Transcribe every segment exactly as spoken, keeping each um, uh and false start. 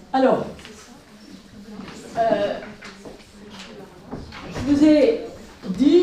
Alors, euh, je vous ai dit,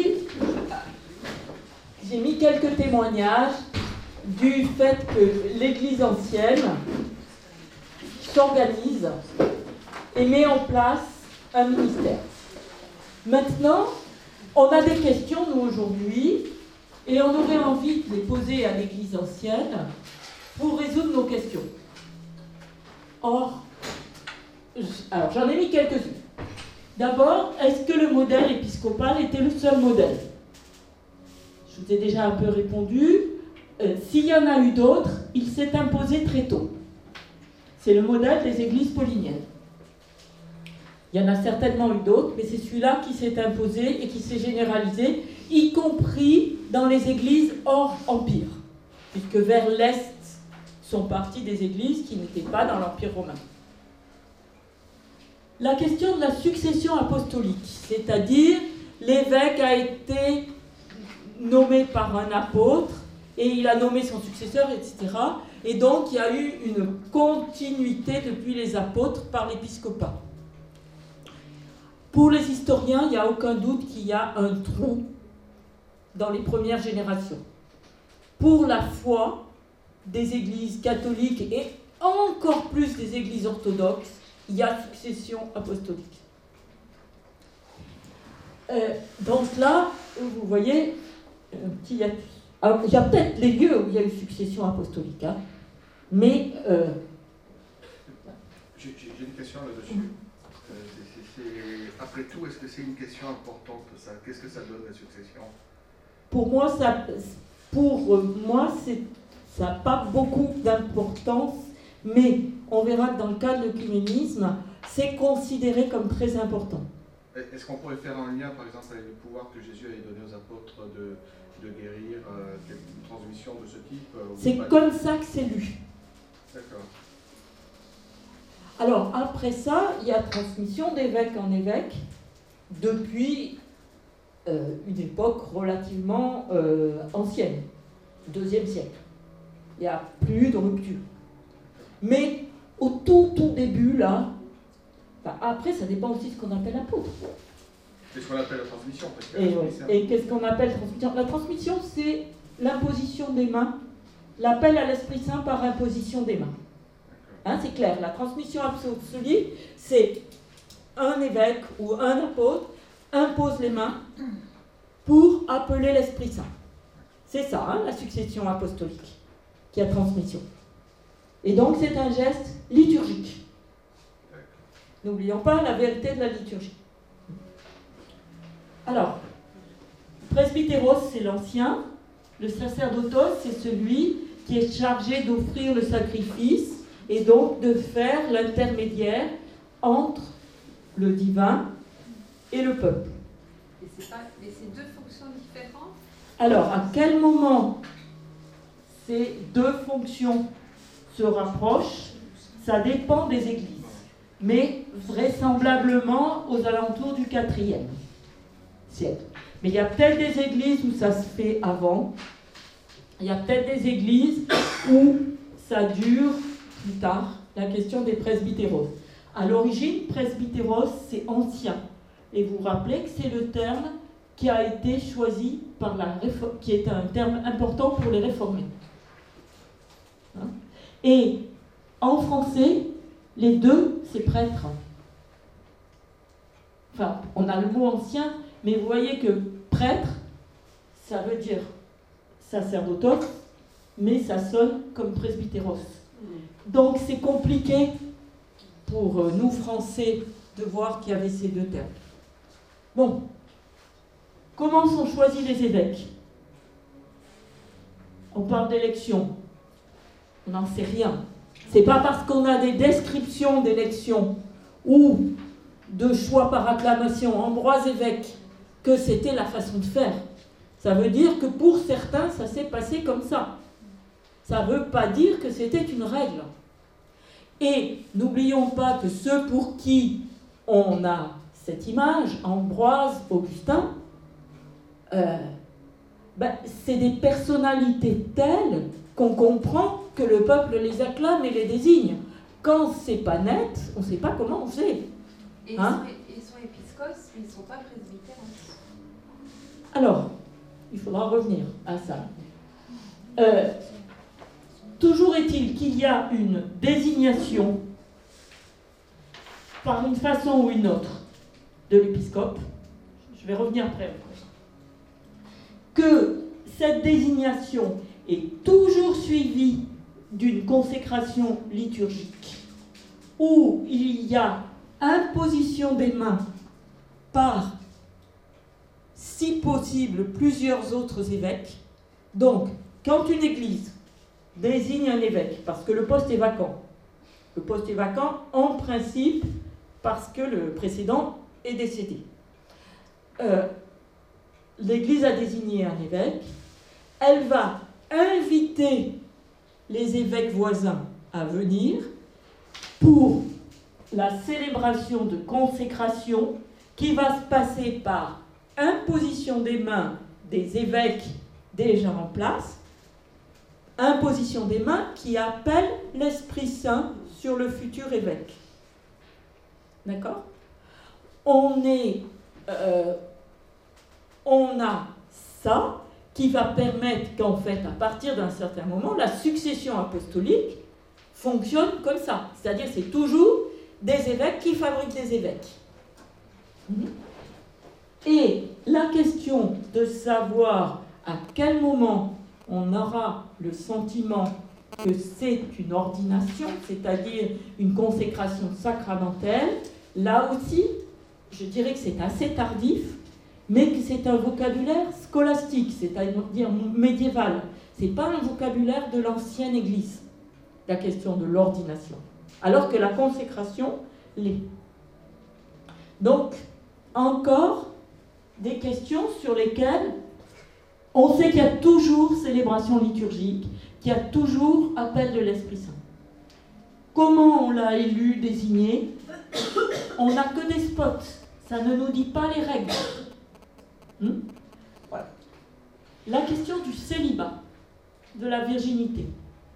j'ai mis quelques témoignages du fait que l'Église ancienne s'organise et met en place un ministère. Maintenant, on a des questions, nous, aujourd'hui, et on aurait envie de les poser à l'Église ancienne pour résoudre nos questions. Or, alors j'en ai mis quelques-unes. D'abord, est-ce que le modèle épiscopal était le seul modèle? Je vous ai déjà un peu répondu. Euh, s'il y en a eu d'autres, il s'est imposé très tôt. C'est le modèle des églises pauliniennes. Il y en a certainement eu d'autres, mais c'est celui-là qui s'est imposé et qui s'est généralisé, y compris dans les églises hors empire, puisque vers l'est sont parties des églises qui n'étaient pas dans l'Empire romain. La question de la succession apostolique, c'est-à-dire l'évêque a été nommé par un apôtre et il a nommé son successeur, et cetera. Et donc il y a eu une continuité depuis les apôtres par l'épiscopat. Pour les historiens, il n'y a aucun doute qu'il y a un trou dans les premières générations. Pour la foi des églises catholiques et encore plus des églises orthodoxes, il y a succession apostolique. Euh, donc là, vous voyez un petit hiatus. Alors, il y a peut-être les lieux où il y a eu succession apostolique, hein, mais... Euh... J'ai, j'ai une question là-dessus. Mmh. Euh, c'est, c'est, après tout, est-ce que c'est une question importante, ça? Qu'est-ce que ça donne, la succession? Pour moi, ça, pour moi c'est, ça n'a pas beaucoup d'importance, mais on verra que dans le cas de l'œcuménisme, c'est considéré comme très important. Est-ce qu'on pourrait faire un lien, par exemple, avec le pouvoir que Jésus avait donné aux apôtres de, de guérir, euh, une transmission de ce type? C'est comme ça que c'est lu. D'accord. Alors, après ça, il y a transmission d'évêque en évêque depuis euh, une époque relativement euh, ancienne, deuxième siècle. Il n'y a plus de rupture. Mais au tout, tout début, là, enfin, après, ça dépend aussi de ce qu'on appelle apôtre. C'est ce qu'on appelle la transmission. Parce que et, la ouais. et qu'est-ce qu'on appelle transmission? La transmission, c'est l'imposition des mains, l'appel à l'Esprit Saint par imposition des mains. Hein, c'est clair, la transmission apostolique, c'est un évêque ou un apôtre impose les mains pour appeler l'Esprit Saint. C'est ça, hein, la succession apostolique, qui a transmission. Et donc, c'est un geste liturgique. N'oublions pas la vérité de la liturgie. Alors, presbytéros, c'est l'ancien. Le sacerdotos, c'est celui qui est chargé d'offrir le sacrifice et donc de faire l'intermédiaire entre le divin et le peuple. Et c'est, pas, et c'est deux fonctions différentes? Alors, à quel moment ces deux fonctions se rapprochent? Ça dépend des églises, mais vraisemblablement aux alentours du quatrième siècle. Mais il y a peut-être des églises où ça se fait avant, il y a peut-être des églises où ça dure plus tard, la question des presbytéros. À l'origine, presbytéros, c'est ancien. Et vous vous rappelez que c'est le terme qui a été choisi par la réforme, qui est un terme important pour les réformés. Hein? Et en français, les deux, c'est prêtre. Enfin, on a le mot ancien, mais vous voyez que prêtre, ça veut dire sacerdotos, mais ça sonne comme presbytéros. Donc c'est compliqué pour nous Français de voir qu'il y avait ces deux termes. Bon, comment sont choisis les évêques? On parle d'élection. On n'en sait rien. C'est pas parce qu'on a des descriptions d'élection ou de choix par acclamation, Ambroise évêque, que c'était la façon de faire. Ça veut dire que pour certains, ça s'est passé comme ça. Ça ne veut pas dire que c'était une règle. Et n'oublions pas que ceux pour qui on a cette image, Ambroise, Augustin, euh, ben, c'est des personnalités telles qu'on comprend que le peuple les acclame et les désigne. quand c'est pas net, on ne sait pas comment on fait. Et Hein? ils, sont, ils sont épiscopes, mais ils ne sont pas presbytères. Alors, il faudra revenir à ça. Euh, toujours est-il qu'il y a une désignation, par une façon ou une autre, de l'épiscope. Je vais revenir après. Que cette désignation est toujours suivie d'une consécration liturgique, où il y a imposition des mains par, si possible, plusieurs autres évêques. Donc, quand une église désigne un évêque, parce que le poste est vacant, le poste est vacant en principe parce que le précédent est décédé. Euh, l'église a désigné un évêque, elle va inviter les évêques voisins à venir pour la célébration de consécration qui va se passer par imposition des mains des évêques déjà en place, imposition des mains qui appelle l'Esprit Saint sur le futur évêque. D'accord ? On est, euh, on a ça qui va permettre qu'en fait, à partir d'un certain moment, la succession apostolique fonctionne comme ça. C'est-à-dire, c'est toujours des évêques qui fabriquent des évêques. Et la question de savoir à quel moment on aura le sentiment que c'est une ordination, c'est-à-dire une consécration sacramentelle, là aussi, je dirais que c'est assez tardif, mais que c'est un vocabulaire scolastique, c'est-à-dire médiéval. Ce n'est pas un vocabulaire de l'ancienne Église, la question de l'ordination, alors que la consécration l'est. Donc, encore des questions sur lesquelles on sait qu'il y a toujours célébration liturgique, qu'il y a toujours appel de l'Esprit Saint. Comment on l'a élu, désigné? On n'a que des spots, ça ne nous dit pas les règles. Hmm? Voilà. La question du célibat, de la virginité.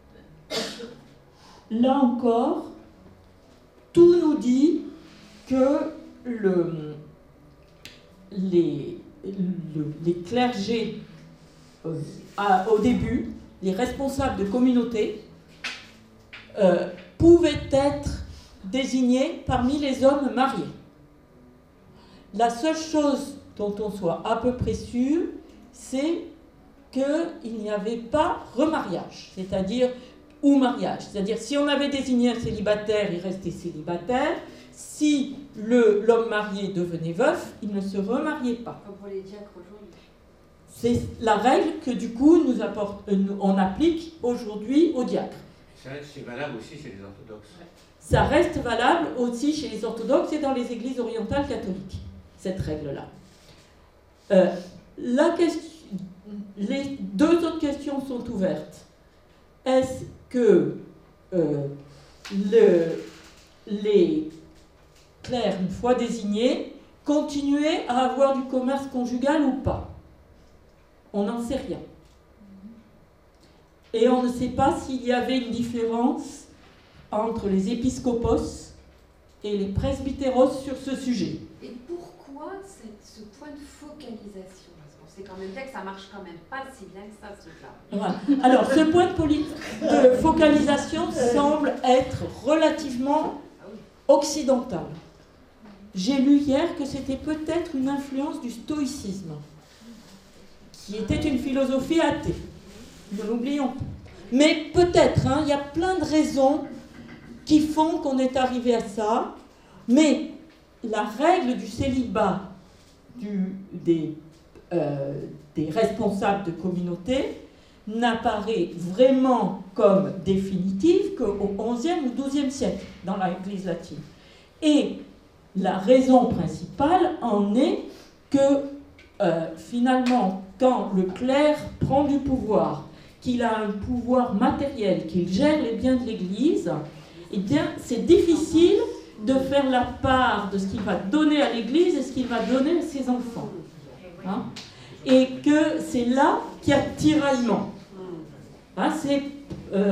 Là encore, tout nous dit que le, les, le, les clergés, euh, à, au début, les responsables de communauté, euh, pouvaient être désignés parmi les hommes mariés. La seule chose dont on soit à peu près sûr, c'est qu'il n'y avait pas remariage, c'est-à-dire ou mariage. C'est-à-dire, si on avait désigné un célibataire, il restait célibataire. Si le, l'homme marié devenait veuf, il ne se remariait pas. Comme pour les diacres aujourd'hui. C'est la règle que, du coup, nous apporte, euh, on applique aujourd'hui aux diacres. Ça, c'est valable aussi chez les orthodoxes. Ça reste valable aussi chez les orthodoxes et dans les églises orientales catholiques, cette règle-là. Euh, la question, les deux autres questions sont ouvertes. Est-ce que euh, le, les clercs, une fois désignés, continuaient à avoir du commerce conjugal ou pas? On n'en sait rien. Et on ne sait pas s'il y avait une différence entre les épiscopos et les presbytéros sur ce sujet. Et pourquoi cette, ce point de focalisation? Parce qu'on sait quand même bien que ça marche quand même pas si bien que ça, ce truc-là. Voilà. Alors, ce point de, poli- de focalisation semble être relativement occidental. J'ai lu hier que c'était peut-être une influence du stoïcisme, qui était une philosophie athée. Ne l'oublions pas. Mais peut-être, hein, il y a plein de raisons qui font qu'on est arrivé à ça, mais la règle du célibat du, des, euh, des responsables de communauté n'apparaît vraiment comme définitive qu'au onzième ou douzième siècle dans l'Église latine. Et la raison principale en est que euh, finalement, quand le clerc prend du pouvoir, qu'il a un pouvoir matériel, qu'il gère les biens de l'Église, eh bien, c'est difficile de faire la part de ce qu'il va donner à l'Église et ce qu'il va donner à ses enfants. Hein? Et que c'est là qu'il y a tiraillement. Hein, c'est, euh,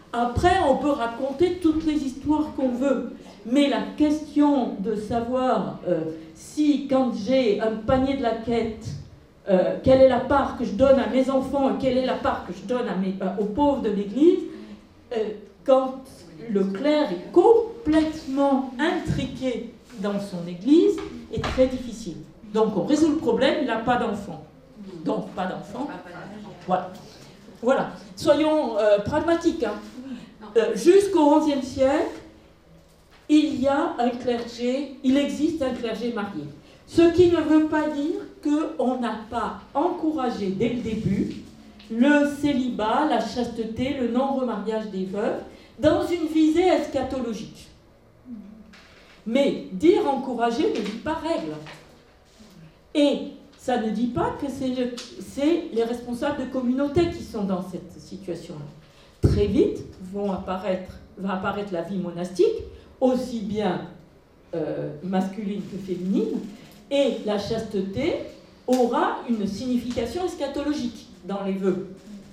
Après, on peut raconter toutes les histoires qu'on veut. Mais la question de savoir euh, si, quand j'ai un panier de la quête, euh, quelle est la part que je donne à mes enfants et quelle est la part que je donne à mes, euh, aux pauvres de l'Église, euh, quand le clerc est complètement intriqué dans son Église, est très difficile. Donc on résout le problème, il n'a pas d'enfant. Donc pas d'enfant. Voilà. Voilà. Soyons euh, pragmatiques. Hein. Euh, jusqu'au onzième siècle, il y a un clergé, il existe un clergé marié. Ce qui ne veut pas dire qu'on n'a pas encouragé dès le début le célibat, la chasteté, le non-remariage des veuves, dans une visée eschatologique. Mais dire encourager ne dit pas règle. Et ça ne dit pas que c'est le, c'est les responsables de communauté qui sont dans cette situation-là. Très vite vont apparaître, va apparaître la vie monastique, aussi bien euh, masculine que féminine, et la chasteté aura une signification eschatologique dans les vœux.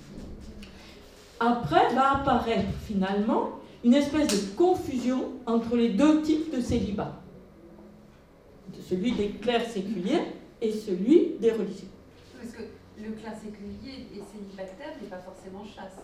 Après va apparaître finalement une espèce de confusion entre les deux types de célibat, celui des clercs séculiers et celui des religieux. Parce que le clerc séculier et célibataire n'est pas forcément chaste.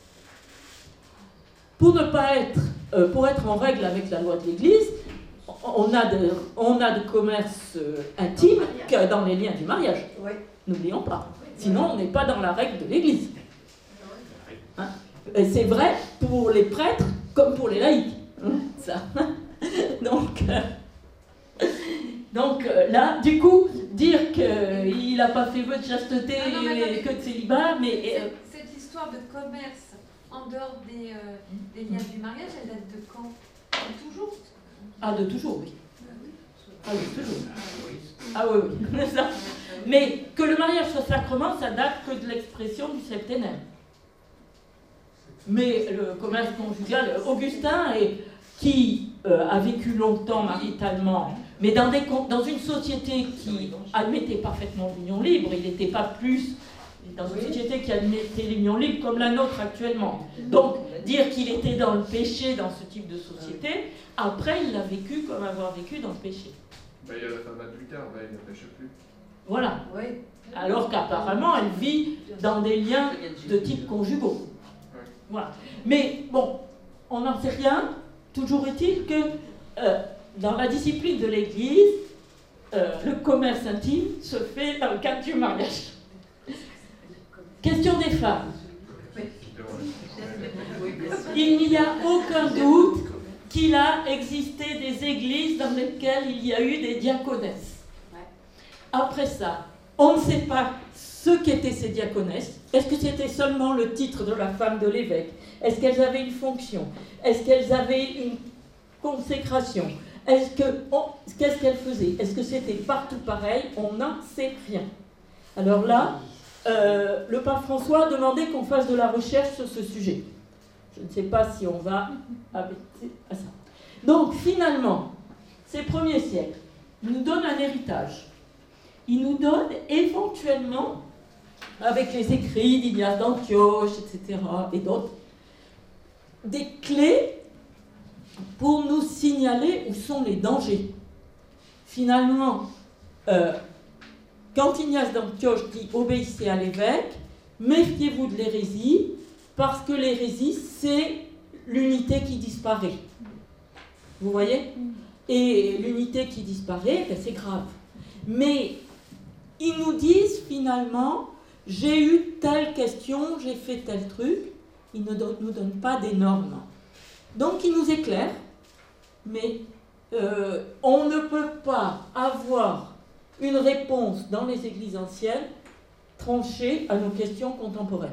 Pour ne pas être, euh, pour être en règle avec la loi de l'Église, on a de, on a de commerce euh, intime que dans les liens du mariage. Oui. N'oublions pas. Sinon, on n'est pas dans la règle de l'Église. Hein? Et c'est vrai pour les prêtres comme pour les laïcs. Hein, ça. Donc, euh, donc euh, là, du coup, dire qu'il n'a pas fait vœu de chasteté non, non, mais et que de célibat, mais... Euh, cette, cette histoire de commerce en dehors des, euh, des liens du mariage, elle date de quand? De toujours? Ah, de toujours, oui. Ah oui, toujours. Ah oui, oui. Ça. Mais que le mariage soit sacrement, ça date que de l'expression du septénaire. Mais le commerce conjugal, Augustin, et, qui euh, a vécu longtemps maritalement, mais dans, des, dans une société qui admettait parfaitement l'union libre, il n'était pas plus dans une société qui admettait l'union libre comme la nôtre actuellement. Donc, dire qu'il était dans le péché dans ce type de société, après, il l'a vécu comme avoir vécu dans le péché. Ben, il y a la femme adultère, ben, il ne pêche plus. Voilà. Oui. Alors qu'apparemment, elle vit dans des liens de type conjugaux. Voilà. Mais bon, on n'en sait rien. Toujours est-il que euh, dans la discipline de l'Église, euh, le commerce intime se fait dans le cadre du mariage. Question des femmes. Il n'y a aucun doute qu'il a existé des églises dans lesquelles il y a eu des diaconesses. Après ça, on ne sait pas ce qu'étaient ces diaconesses. Est-ce que c'était seulement le titre de la femme de l'évêque? Est-ce qu'elles avaient une fonction? Est-ce qu'elles avaient une consécration? Est-ce que, oh, qu'est-ce qu'elles faisaient? Est-ce que c'était partout pareil? On n'en sait rien. Alors là, euh, le pape François a demandé qu'on fasse de la recherche sur ce sujet. Je ne sais pas si on va arrêter à ça. Donc finalement, ces premiers siècles nous donnent un héritage. Ils nous donnent éventuellement, avec les écrits d'Ignace d'Antioche, et cetera, et d'autres, des clés pour nous signaler où sont les dangers. Finalement, euh, quand Ignace d'Antioche dit « obéissez à l'évêque », méfiez-vous de l'hérésie, parce que l'hérésie, c'est l'unité qui disparaît. Vous voyez? Et l'unité qui disparaît, ben, c'est grave. Mais ils nous disent finalement, j'ai eu telle question, j'ai fait tel truc, ils ne nous donnent pas des normes. Donc ils nous éclairent, mais euh, on ne peut pas avoir une réponse dans les églises anciennes tranchée à nos questions contemporaines.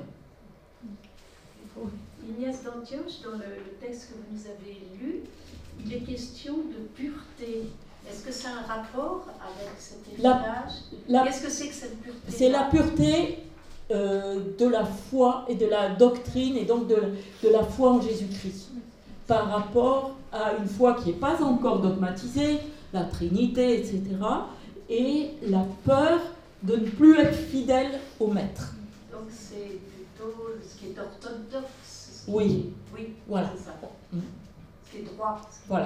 Ignace d'Antioche, dans le, le texte que vous nous avez lu, il est question de pureté. Est-ce que ça a un rapport avec cet héritage? Qu'est-ce que c'est que cette pureté? C'est la pureté euh, de la foi et de la doctrine, et donc de, de la foi en Jésus-Christ, par rapport à une foi qui n'est pas encore dogmatisée, la Trinité, et cetera, et la peur de ne plus être fidèle au Maître. Donc c'est plutôt ce qui est orthodoxe. Oui, Oui, voilà. c'est ça. Mm. C'est droit. Voilà.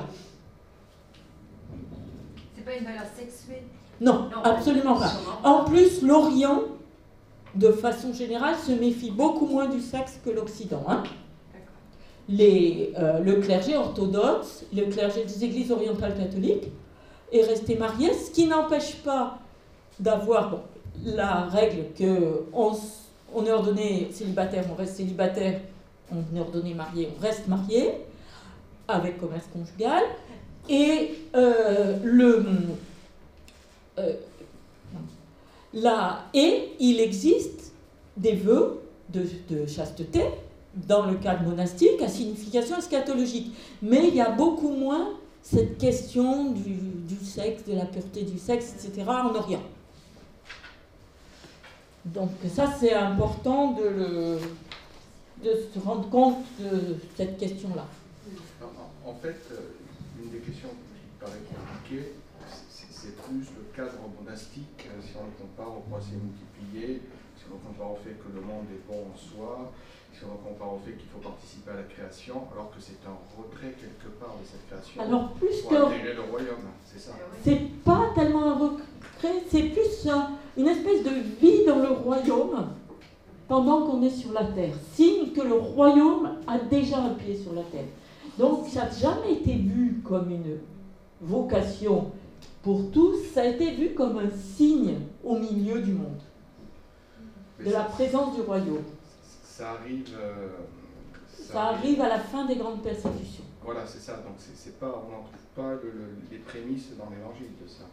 C'est pas une valeur sexuée. Non, Non, absolument pas. sûrement. En plus, l'Orient, de façon générale, se méfie beaucoup moins du sexe que l'Occident. Hein. D'accord. Les, euh, le clergé orthodoxe, le clergé des églises orientales catholiques est resté marié, ce qui n'empêche pas d'avoir bon, la règle qu'on on est ordonné célibataire, on reste célibataire, on est ordonné marié, on reste marié, avec commerce conjugal, et euh, le... Euh, là, et il existe des vœux de, de chasteté dans le cadre monastique à signification eschatologique. Mais il y a beaucoup moins cette question du, du sexe, de la pureté du sexe, et cetera en Orient. Donc ça, c'est important de, le, de se rendre compte de cette question-là. En, en fait, une des questions qui paraît compliquée, c'est plus le cadre monastique, si on le compare au procès multiplié, si on le compare au fait que le monde est bon en soi, si on le compare au fait qu'il faut participer à la création, alors que c'est un retrait quelque part de cette création alors, plus pour que... intégrer le royaume, c'est ça? C'est pas tellement un retrait, c'est plus un, une espèce de vie dans le royaume pendant qu'on est sur la terre. Signe que le royaume a déjà un pied sur la terre. Donc ça n'a jamais été vu comme une vocation pour tous, ça a été vu comme un signe au milieu du monde, de la présence du royaume. Ça arrive, euh, ça, ça arrive à la fin des grandes persécutions. Voilà, c'est ça. Donc c'est pas, on n'en trouve pas le, le, les prémices dans l'évangile de ça.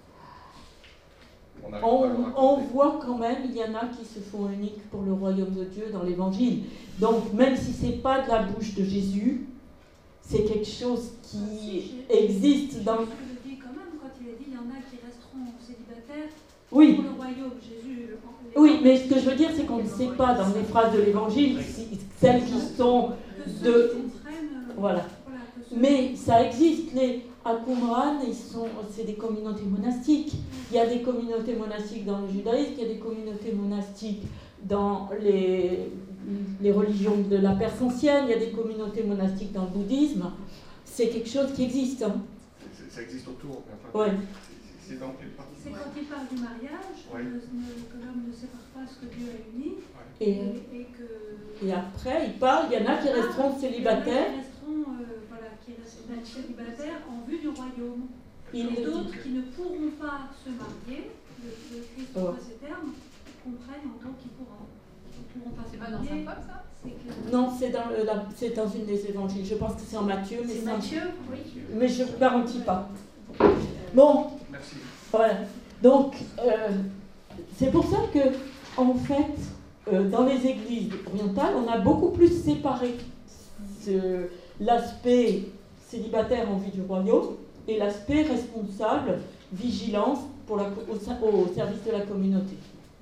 On, on, on voit quand même, il y en a qui se font uniques pour le royaume de Dieu dans l'évangile. Donc même si c'est pas de la bouche de Jésus, c'est quelque chose qui ah, si, existe dans... Il y en a qui resteront célibataires oui. pour le royaume. Jésus, le... Oui, mais ce que je veux dire, c'est qu'on ne sait pas dans les phrases de l'Évangile si celles qui sont de... Voilà. Mais ça existe. Les à Qumran, c'est des communautés monastiques. Il y a des communautés monastiques dans le judaïsme, il y a des communautés monastiques dans les, les religions de la Perse ancienne, il y a des communautés monastiques dans le bouddhisme. C'est quelque chose qui existe. Hein. Ça existe autour. Enfin, ouais. C'est dans quelle partie? C'est quand il parle du mariage, ouais. le, que l'homme ne sépare pas ce que Dieu a uni. Ouais. Et, et, et, que... et après, il parle, il y en a qui ah, resteront célibataires. Il y en a qui resteront, euh, voilà, qui resteront célibataires en vue du royaume. Il et d'autres qui ne pourront pas se marier, le, le Christ oh. voit ces termes, comprennent en tant qu'ils pourront. C'est pas dans Saint Paul, ça? Non, c'est dans, le, la, c'est dans une des évangiles. Je pense que c'est en Matthieu. Mais c'est Matthieu, oui. Mais je ne vous garantis pas. Bon. Merci. Voilà. Donc, euh, c'est pour ça que, en fait, euh, dans les églises orientales, on a beaucoup plus séparé ce, l'aspect célibataire en vue du royaume et l'aspect responsable, vigilance pour la, au, au service de la communauté.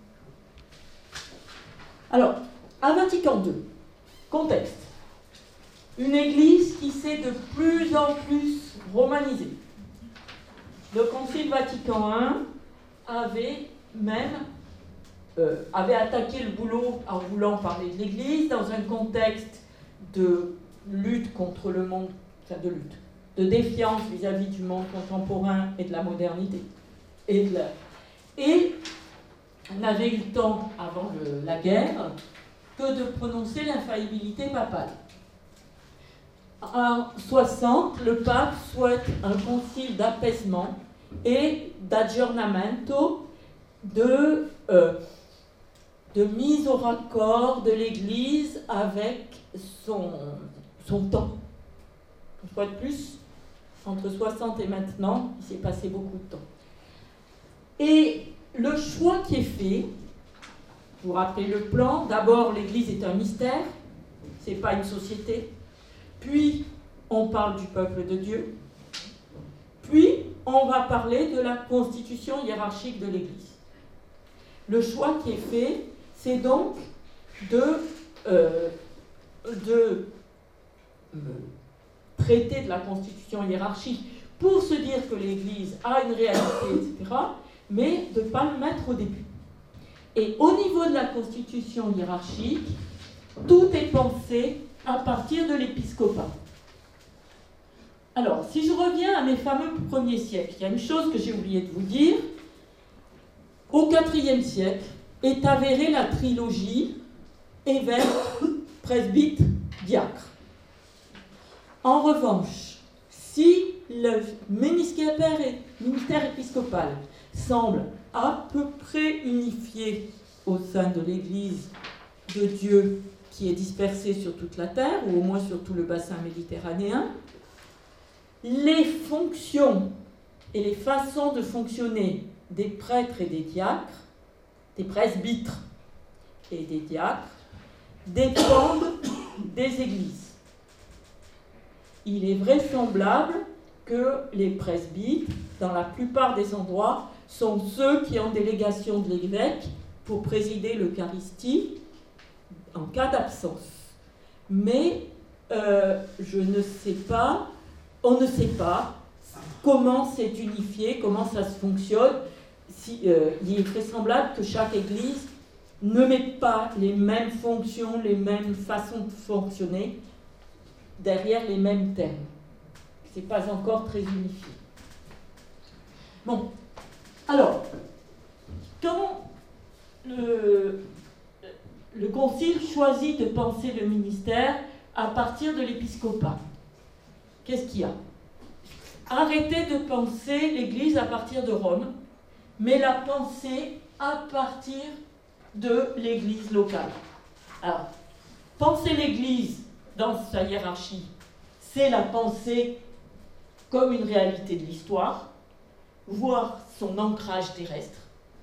Alors, à Vatican deux, contexte. Une église qui s'est de plus en plus romanisée. Le Concile Vatican un avait même euh, avait attaqué le boulot en voulant parler de l'Église dans un contexte de lutte contre le monde, enfin de lutte, de défiance vis-à-vis du monde contemporain et de la modernité. Et, de la... et on avait eu le temps, avant le, la guerre, que de prononcer l'infaillibilité papale. En soixante, le pape souhaite un concile d'apaisement et d'aggiornamento, de, euh, de mise au raccord de l'Église avec son, son temps. Une fois de plus, entre soixante et maintenant, il s'est passé beaucoup de temps. Et le choix qui est fait, vous rappelez le plan, d'abord l'Église est un mystère, c'est pas une société. Puis, on parle du peuple de Dieu. Puis, on va parler de la constitution hiérarchique de l'Église. Le choix qui est fait, c'est donc de, euh, de euh, traiter de la constitution hiérarchique pour se dire que l'Église a une réalité, et cetera, mais de ne pas le mettre au début. Et au niveau de la constitution hiérarchique, tout est pensé à partir de l'épiscopat. Alors, si je reviens à mes fameux premiers siècles, il y a une chose que j'ai oublié de vous dire. Au quatrième siècle est avérée la trilogie évêque, presbyte, diacre. En revanche, si le ministère épiscopal semble à peu près unifié au sein de l'Église de Dieu qui est dispersée sur toute la terre, ou au moins sur tout le bassin méditerranéen, les fonctions et les façons de fonctionner des prêtres et des diacres, des presbytres et des diacres, dépendent des églises. Il est vraisemblable que les presbytres, dans la plupart des endroits, sont ceux qui ont délégation de l'évêque pour présider l'Eucharistie en cas d'absence. Mais euh, je ne sais pas, on ne sait pas comment c'est unifié, comment ça se fonctionne. Si, euh, il est vraisemblable que chaque église ne met pas les mêmes fonctions, les mêmes façons de fonctionner derrière les mêmes termes. Ce n'est pas encore très unifié. Bon, alors, quand le, le concile choisit de penser le ministère à partir de l'épiscopat, qu'est-ce qu'il y a? Arrêtez de penser l'Église à partir de Rome, mais la penser à partir de l'Église locale. Alors, penser l'Église dans sa hiérarchie, c'est la penser comme une réalité de l'histoire, voir son ancrage terrestre.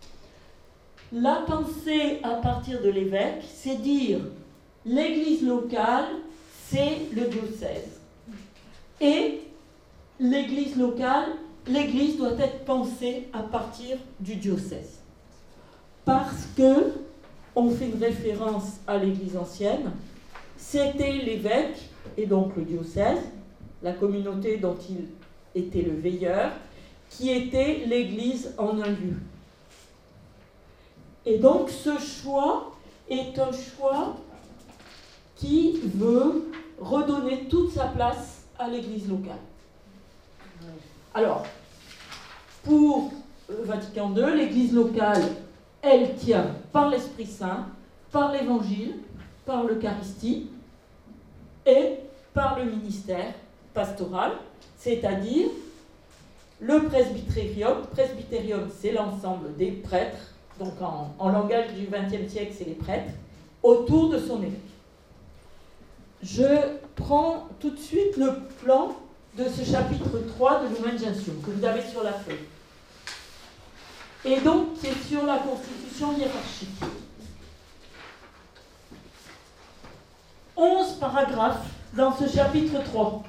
La pensée à partir de l'évêque, c'est dire l'Église locale, c'est le diocèse. Et l'Église locale, l'Église doit être pensée à partir du diocèse. Parce que, on fait une référence à l'Église ancienne, c'était l'évêque, et donc le diocèse, la communauté dont il était le veilleur, qui était l'Église en un lieu. Et donc ce choix est un choix qui veut redonner toute sa place à l'Église locale. Alors, pour Vatican deux, l'Église locale, elle tient par l'Esprit Saint, par l'Évangile, par l'Eucharistie et par le ministère pastoral, c'est-à-dire le presbytérium. Presbytérium, c'est l'ensemble des prêtres, donc en, en langage du vingtième siècle, c'est les prêtres, autour de son évêque. Je prends tout de suite le plan de ce chapitre trois de Lumen Gentium, que vous avez sur la feuille. Et donc, c'est sur la constitution hiérarchique. onze paragraphes dans ce chapitre trois.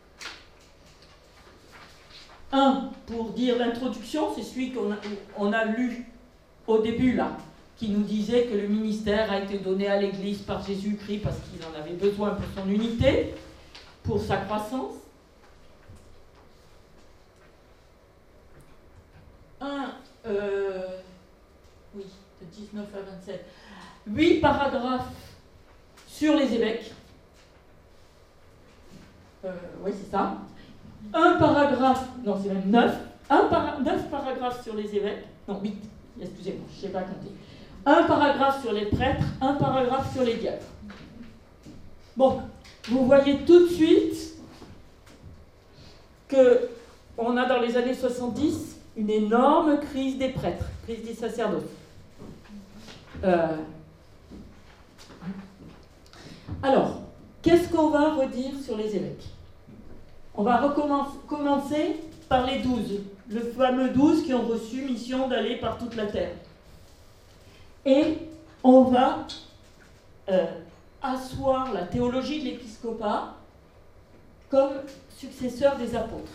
Un, pour dire l'introduction, c'est celui qu'on a, on a lu au début, là, qui nous disait que le ministère a été donné à l'Église par Jésus-Christ parce qu'il en avait besoin pour son unité, pour sa croissance. Un, euh, oui, de dix-neuf à vingt-sept. Huit paragraphes sur les évêques. Euh, oui, c'est ça. Un paragraphe, non, c'est même neuf. Un para, neuf paragraphes sur les évêques. Non, huit, excusez-moi, je ne sais pas compter. Un paragraphe sur les prêtres, un paragraphe sur les diacres. Bon, vous voyez tout de suite qu'on a dans les années soixante-dix une énorme crise des prêtres, crise des sacerdotes. Euh... Alors, qu'est-ce qu'on va redire sur les évêques? On va recommencer par les douze, le fameux douze qui ont reçu mission d'aller par toute la terre. Et on va euh, asseoir la théologie de l'épiscopat comme successeur des apôtres.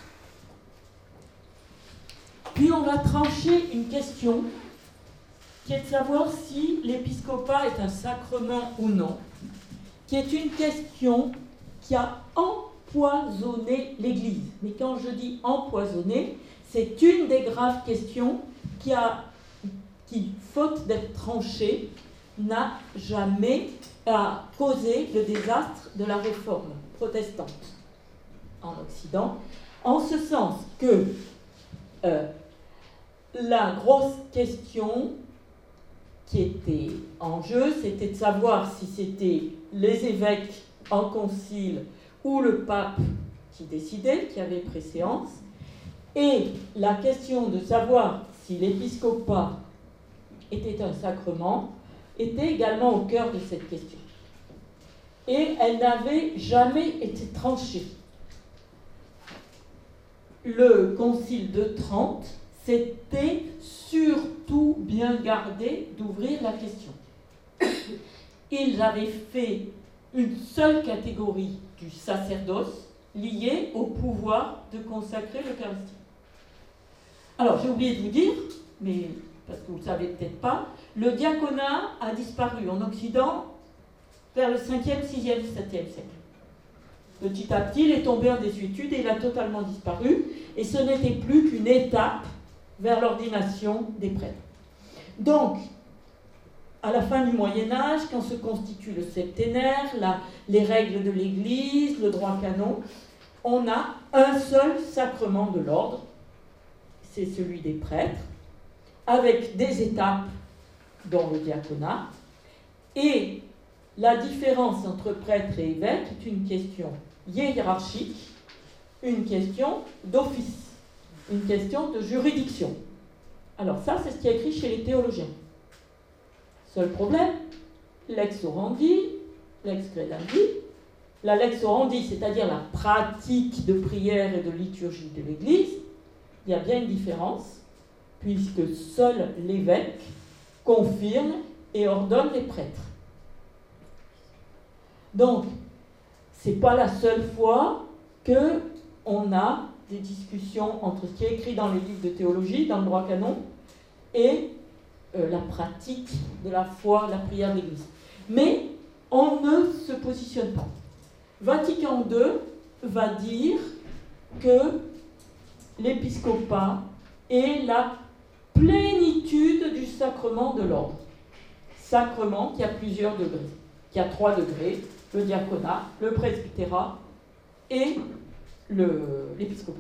Puis on va trancher une question qui est de savoir si l'épiscopat est un sacrement ou non, qui est une question qui a empoisonné l'Église. Mais quand je dis empoisonné, c'est une des graves questions qui, a, qui faute d'être tranchée, n'a jamais a causé le désastre de la réforme protestante en Occident, en ce sens que euh, la grosse question qui était en jeu, c'était de savoir si c'était les évêques en concile ou le pape qui décidait, qui avait préséance, et la question de savoir si l'épiscopat était un sacrement était également au cœur de cette question. Et elle n'avait jamais été tranchée. Le concile de Trente s'était surtout bien gardé d'ouvrir la question. Ils avaient fait une seule catégorie du sacerdoce liée au pouvoir de consacrer l'Eucharistie. Alors, j'ai oublié de vous dire, mais parce que vous ne le savez peut-être pas, le diaconat a disparu en Occident vers le cinquième, sixième, septième siècle. Petit à petit, il est tombé en désuétude et il a totalement disparu. Et ce n'était plus qu'une étape vers l'ordination des prêtres. Donc, à la fin du Moyen-Âge, quand se constitue le septénaire, la, les règles de l'Église, le droit canon, on a un seul sacrement de l'ordre, c'est celui des prêtres, avec des étapes dont le diaconat. Et la différence entre prêtre et évêque est une question hiérarchique, une question d'office, une question de juridiction. Alors ça, c'est ce qui est écrit chez les théologiens. Seul problème, lex orandi, lex credendi. La lex orandi, c'est-à-dire la pratique de prière et de liturgie de l'Église, il y a bien une différence, puisque seul l'évêque confirme et ordonne les prêtres. Donc, ce n'est pas la seule fois qu'on a des discussions entre ce qui est écrit dans les livres de théologie, dans le droit canon, et euh, la pratique de la foi, la prière de l'Église. Mais on ne se positionne pas. Vatican deux va dire que l'épiscopat est la plénitude du sacrement de l'ordre. Sacrement qui a plusieurs degrés, qui a trois degrés, le diaconat, le presbytérat et le, l'épiscopat.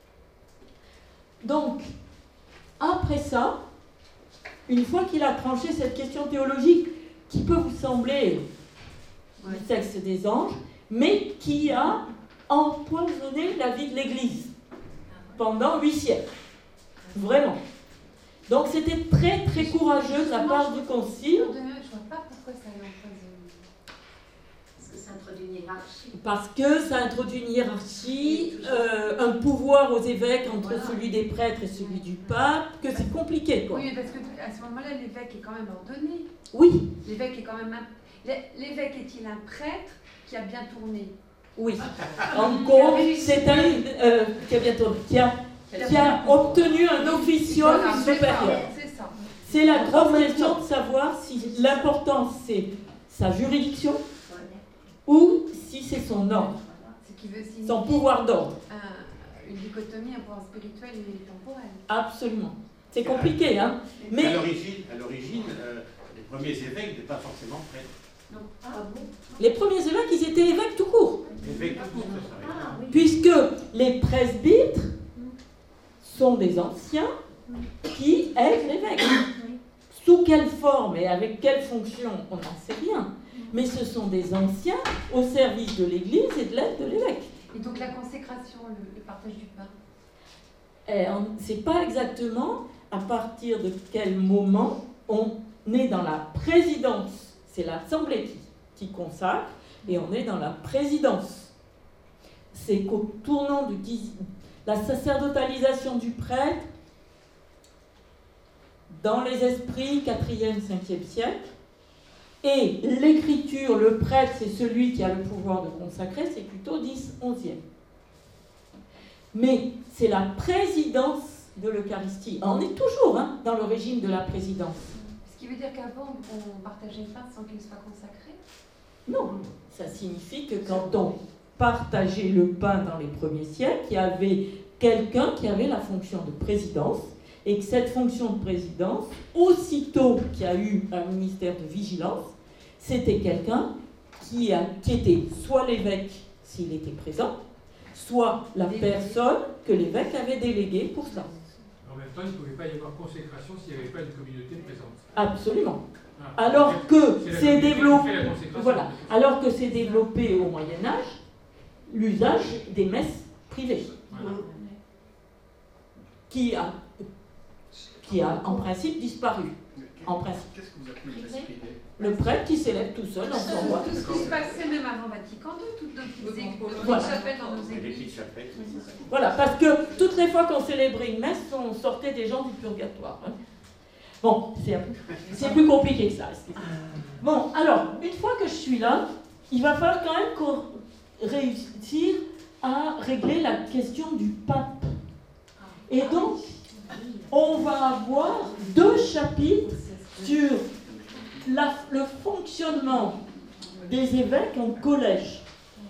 Donc, après ça, une fois qu'il a tranché cette question théologique qui peut vous sembler du texte des anges, mais qui a empoisonné la vie de l'Église pendant huit siècles. Vraiment. Donc c'était très très courageux de la part du concile. Je ne vois pas pourquoi ça l'empoisonne. Parce que ça introduit une hiérarchie. Parce que ça introduit une hiérarchie, euh, un pouvoir aux évêques entre voilà. celui des prêtres et celui du pape, que c'est compliqué, quoi. Oui, parce qu'à ce moment-là, l'évêque est quand même ordonné. Oui. L'évêque est quand même un... L'évêque est-il un prêtre qui a bien tourné? Oui. En gros, c'est un euh, qui a bien tourné, qui a, qui a obtenu un officium voilà, supérieur. C'est ça. C'est la grande question de savoir si l'importance c'est sa juridiction ou si c'est son ordre, son pouvoir d'ordre. Un, une dichotomie, un pouvoir spirituel et temporel. Absolument. C'est compliqué, hein. Mais à l'origine, à l'origine euh, les premiers évêques n'étaient pas forcément prêtres. Non. Ah bon? Les premiers évêques, ils étaient évêques tout court. Évêques tout court, ça serait. Ah, oui. Puisque les presbytres sont des anciens qui aident l'évêque. Sous quelle forme et avec quelle fonction, on n'en sait rien. Mais ce sont des anciens au service de l'Église et de l'aide de l'évêque. Et donc la consécration, le, le partage du pain? On ne sait pas exactement à partir de quel moment on est dans la présidence. C'est l'Assemblée qui, qui consacre, et on est dans la présidence. C'est qu'au tournant de la sacerdotalisation du prêtre, dans les esprits quatrième, cinquième siècle, et l'écriture, le prêtre, c'est celui qui a le pouvoir de consacrer, c'est plutôt dix, onzième. Mais c'est la présidence de l'Eucharistie. On est toujours hein, dans le régime de la présidence. Ce qui veut dire qu'avant, on partageait le pain sans qu'il soit consacré? Non, ça signifie que quand on partageait le pain dans les premiers siècles, il y avait quelqu'un qui avait la fonction de présidence, et que cette fonction de présidence, aussitôt qu'il y a eu un ministère de vigilance, c'était quelqu'un qui, a, qui était soit l'évêque s'il était présent, soit la personne que l'évêque avait déléguée pour cela. En même temps, il ne pouvait pas y avoir consécration s'il n'y avait pas une communauté présente. Absolument. Ah, alors que c'est développé, voilà, alors que c'est développé au Moyen Âge, l'usage des messes privées, voilà. qui a, qui a en principe disparu. En principe. Qu'est-ce que vous appelez une messe privée ? Le prêtre qui s'élève tout seul dans son roi. Tout ce qui se passait même avant Vatican deux, toutes nos petites voilà. chapelles dans nos Les églises. petites chapelles. Voilà, parce que toutes les fois qu'on célébrait une messe, on sortait des gens du purgatoire. Hein. Bon, c'est plus compliqué que ça. Bon, alors, une fois que je suis là, il va falloir quand même qu'on réussisse à régler la question du pape. Et donc, on va avoir deux chapitres sur la, le fonctionnement des évêques en collège.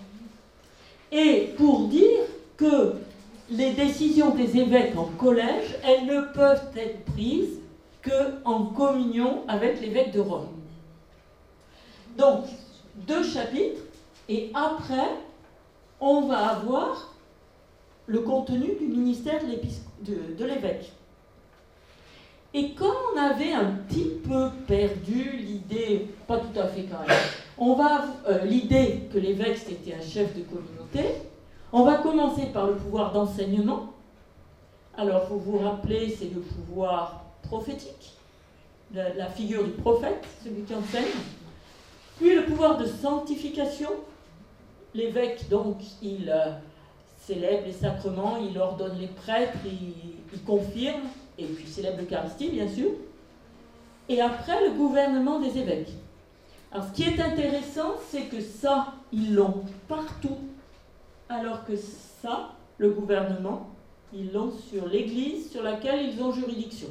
Et pour dire que les décisions des évêques en collège, elles ne peuvent être prises qu'en communion avec l'évêque de Rome. Donc, deux chapitres, et après, on va avoir le contenu du ministère de, de, de l'évêque. Et quand on avait un petit peu perdu l'idée, pas tout à fait quand même, on va euh, l'idée que l'évêque c'était un chef de communauté, on va commencer par le pouvoir d'enseignement. Alors, il faut vous rappeler, c'est le pouvoir prophétique, la, la figure du prophète, celui qui enseigne. Puis le pouvoir de sanctification. L'évêque, donc, il euh, célèbre les sacrements, il ordonne les prêtres, il, il confirme, et puis il célèbre l'Eucharistie, bien sûr. Et après, le gouvernement des évêques. Alors, ce qui est intéressant, c'est que ça, ils l'ont partout, alors que ça, le gouvernement, ils l'ont sur l'Église sur laquelle ils ont juridiction.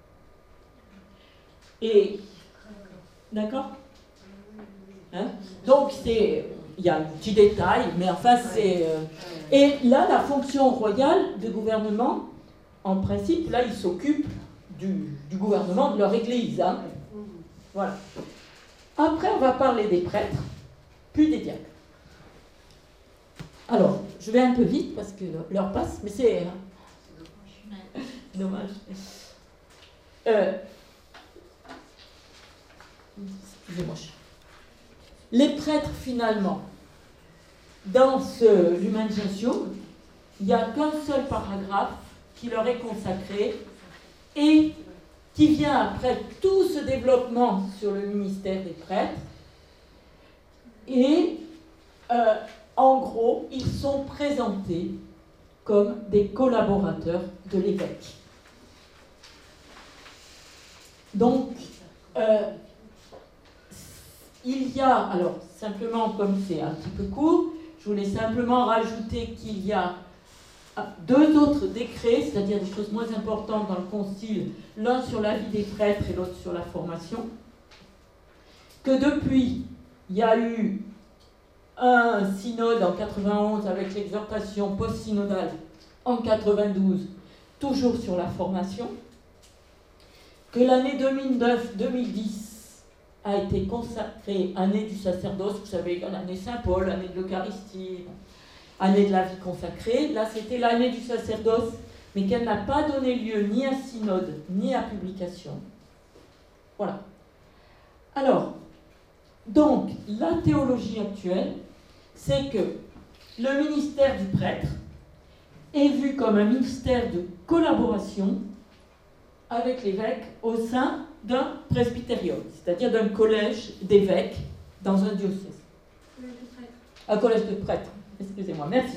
Et, d'accord ? Hein ? Donc, c'est... Il y a un petit détail, mais enfin, c'est... Euh, et là, la fonction royale de gouvernement, en principe, là, ils s'occupent du, du gouvernement de leur église. Hein. Voilà. Après, on va parler des prêtres, puis des diacres. Alors, je vais un peu vite, parce que l'heure passe, mais c'est... Hein, dommage. Euh, excusez-moi. Les prêtres, finalement, dans ce Lumen Gentium, il n'y a qu'un seul paragraphe qui leur est consacré et qui vient après tout ce développement sur le ministère des prêtres. Et euh, en gros, ils sont présentés comme des collaborateurs de l'évêque. Donc, euh, il y a, alors simplement comme c'est un petit peu court, je voulais simplement rajouter qu'il y a deux autres décrets, c'est-à-dire des choses moins importantes dans le concile, l'un sur la vie des prêtres et l'autre sur la formation, que depuis, il y a eu un synode en quatre-vingt-onze avec l'exhortation post-synodale en quatre-vingt-douze, toujours sur la formation, que l'année deux mille neuf deux mille dix a été consacrée année du sacerdoce, vous savez, l'année Saint-Paul, l'année de l'Eucharistie, année de la vie consacrée. Là, c'était l'année du sacerdoce, mais qu'elle n'a pas donné lieu ni à synode, ni à publication. Voilà. Alors, donc, la théologie actuelle, c'est que le ministère du prêtre est vu comme un ministère de collaboration avec l'évêque au sein d'un presbytérium, c'est-à-dire d'un collège d'évêques dans un diocèse. Un collège de prêtres, excusez-moi, merci.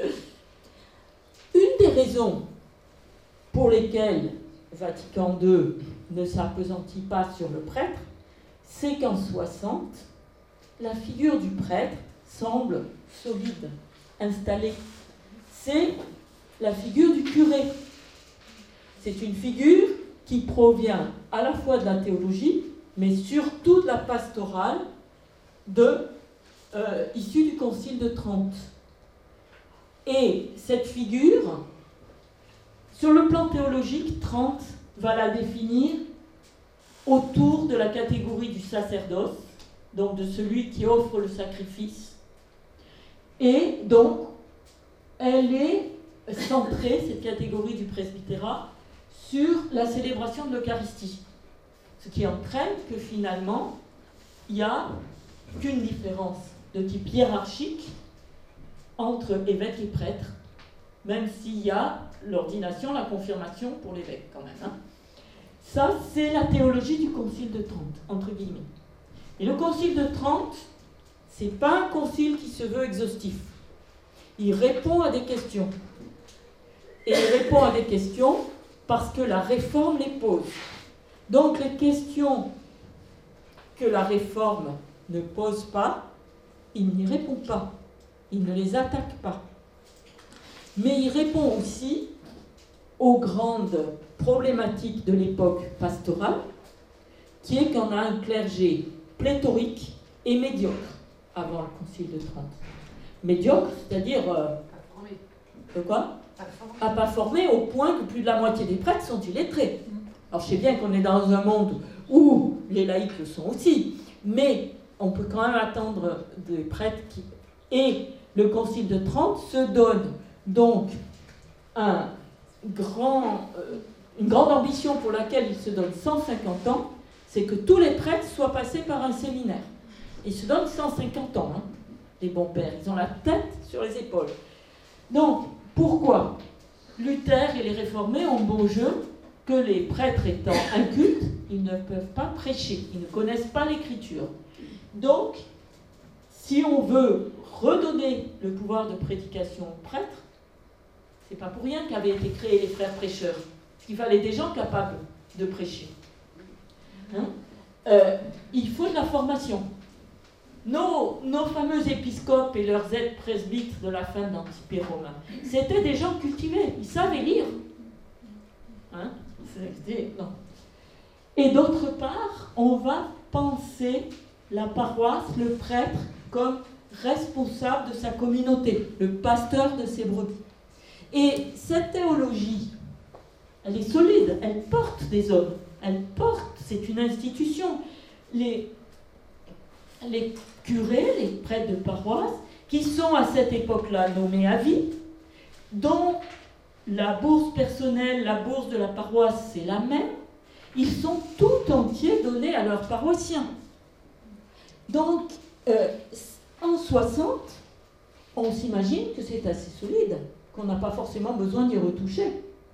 Une des raisons pour lesquelles Vatican deux ne s'appesantit pas sur le prêtre, c'est qu'en soixante, la figure du prêtre semble solide, installée. C'est la figure du curé. C'est une figure qui provient à la fois de la théologie, mais surtout de la pastorale de, euh, issue du Concile de Trente. Et cette figure, sur le plan théologique, Trente va la définir autour de la catégorie du sacerdoce donc de celui qui offre le sacrifice. Et donc, elle est centrée, cette catégorie du presbytérat, sur la célébration de l'Eucharistie. Ce qui entraîne que finalement, il n'y a qu'une différence de type hiérarchique entre évêque et prêtre, même s'il y a l'ordination, la confirmation pour l'évêque quand même. Hein. Ça, c'est la théologie du Concile de Trente, entre guillemets. Et le Concile de Trente, ce n'est pas un concile qui se veut exhaustif. Il répond à des questions. Et il répond à des questions parce que la réforme les pose. Donc les questions que la réforme ne pose pas, il n'y répond pas. Il ne les attaque pas. Mais il répond aussi aux grandes problématiques de l'époque pastorale, qui est qu'on a un clergé pléthorique et médiocre avant le Concile de Trente. Médiocre, c'est-à-dire... Euh, pas formé. De quoi ? Pas formé. À pas formé au point que plus de la moitié des prêtres sont illettrés. Alors je sais bien qu'on est dans un monde où les laïcs le sont aussi, mais on peut quand même attendre des prêtres qui... Et le Concile de Trente se donne donc un grand, euh, une grande ambition pour laquelle il se donne cent cinquante ans, c'est que tous les prêtres soient passés par un séminaire. Ils se donnent cent cinquante ans, hein, les bons pères. Ils ont la tête sur les épaules. Donc, pourquoi Luther et les réformés ont beau jeu que les prêtres étant incultes, ils ne peuvent pas prêcher, ils ne connaissent pas l'écriture. Donc, si on veut redonner le pouvoir de prédication aux prêtres, c'est pas pour rien qu'avaient été créés les frères prêcheurs, parce qu'il fallait des gens capables de prêcher. Hein euh, il faut de la formation. Nos, nos fameux épiscopes et leurs aides presbytres de la fin de l'Antiquité romain, c'était des gens cultivés, ils savaient lire. Hein non. Et d'autre part, on va penser la paroisse, le prêtre, comme responsable de sa communauté, le pasteur de ses brebis. Et cette théologie, elle est solide, elle porte des hommes, elle porte, c'est une institution. Les, les curés, les prêtres de paroisse, qui sont à cette époque-là nommés à vie, dont la bourse personnelle, la bourse de la paroisse, c'est la même, ils sont tout entiers donnés à leurs paroissiens. Donc, euh, en soixante, on s'imagine que c'est assez solide, qu'on n'a pas forcément besoin d'y retoucher.